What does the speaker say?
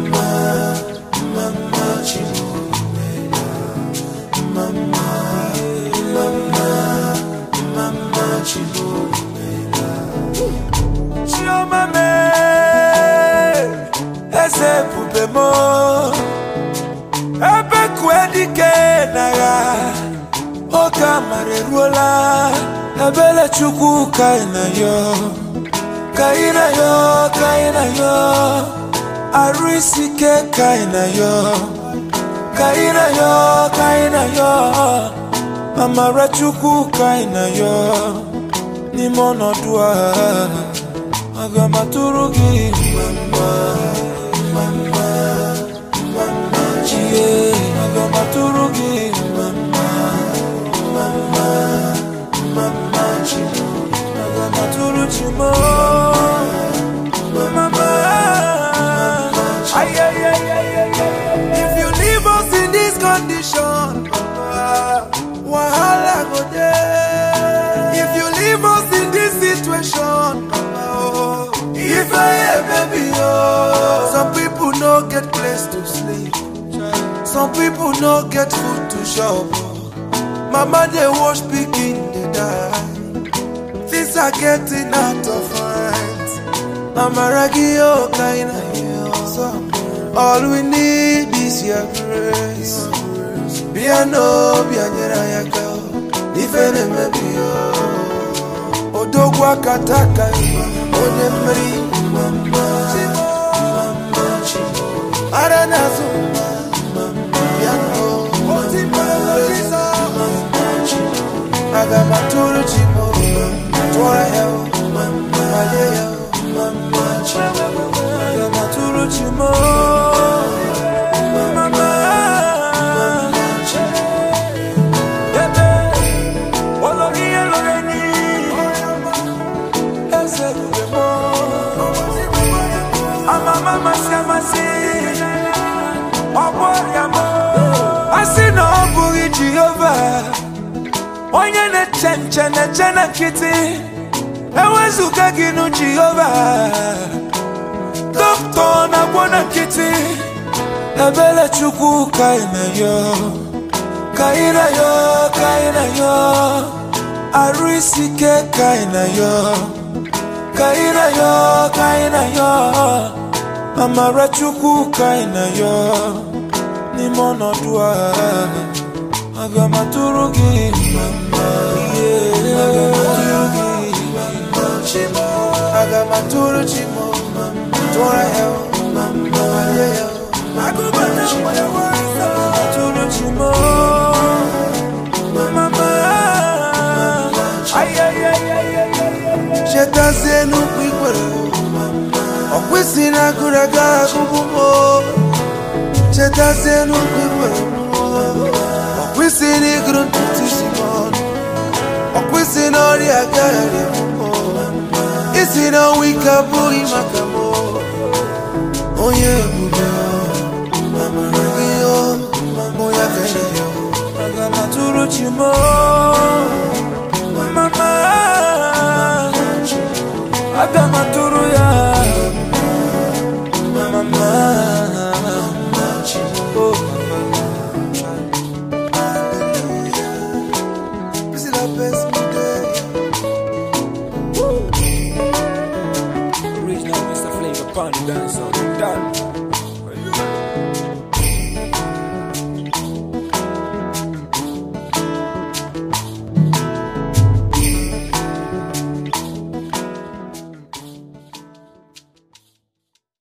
Ebele chuku kaina yo arisike kaina yo amara chuku kaina yo ni mono dua agamaturu gi mama chie agamaturu gi mama Nagaturu chimo mama. If you leave us in this condition, wahala go there. If you leave us in this situation, if I baby some people no get place to sleep, some people no get food to shop. Mama they wash picking they die. Things are getting out of hand. Mama ragio kaina yo. All we need is your grace. Biano bianyera yako. Ifene mebio. Odogwa kataka onye mri mama. Aranazo biano. Agamaturu chimo. Onye ne chena kiti ewezuga ginu Jehovah Doctor na bona kiti ebele chuku kaina yo arisike kaina yo amara chuku kaina yo ni mono dua agamaturu gi mama agamaturu chimo tora yo mama agubana agamaturu chimo mama chetazenu kwikwere okwisina kuraga kubumo chetazenu kwikwere okwisini gruntu simon okwisina ori agari isina wikaburi makamo oye buba mama yo moya kaniyo agamaturu chimo mama agamaturu ya mama oh this is the best day. Original Mr. Flavor Pond dance on done.